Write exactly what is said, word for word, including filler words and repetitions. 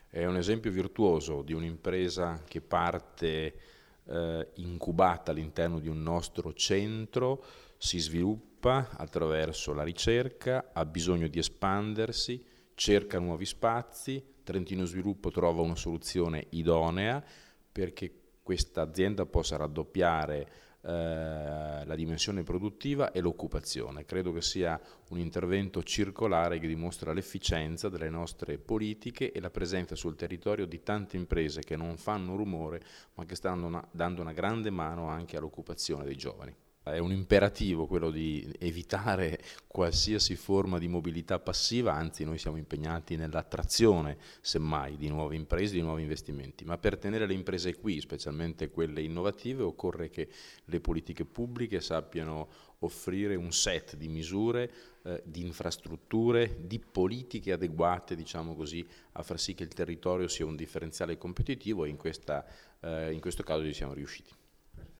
È un esempio virtuoso di un'impresa che parte eh, incubata all'interno di un nostro centro, si sviluppa attraverso la ricerca, ha bisogno di espandersi, cerca nuovi spazi, Trentino Sviluppo trova una soluzione idonea perché questa azienda possa raddoppiare eh, la dimensione produttiva e l'occupazione. Credo che sia un intervento circolare che dimostra l'efficienza delle nostre politiche e la presenza sul territorio di tante imprese che non fanno rumore ma che stanno una, dando una grande mano anche all'occupazione dei giovani. È un imperativo quello di evitare qualsiasi forma di mobilità passiva, anzi noi siamo impegnati nell'attrazione semmai di nuove imprese, di nuovi investimenti, ma per tenere le imprese qui, specialmente quelle innovative, occorre che le politiche pubbliche sappiano offrire un set di misure, eh, di infrastrutture, di politiche adeguate, diciamo così, a far sì che il territorio sia un differenziale competitivo e in, questa, eh, in questo caso ci siamo riusciti.